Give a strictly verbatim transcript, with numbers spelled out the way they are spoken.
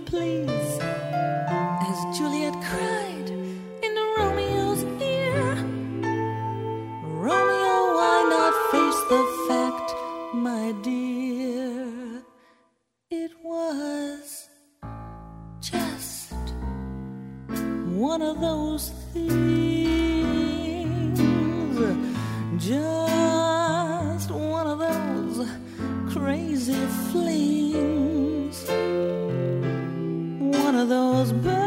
please, as Juliet cried in Romeo's ear. Romeo, why not face the fact, my dear? It was just one of those things, just one of those crazy flings, one of those birds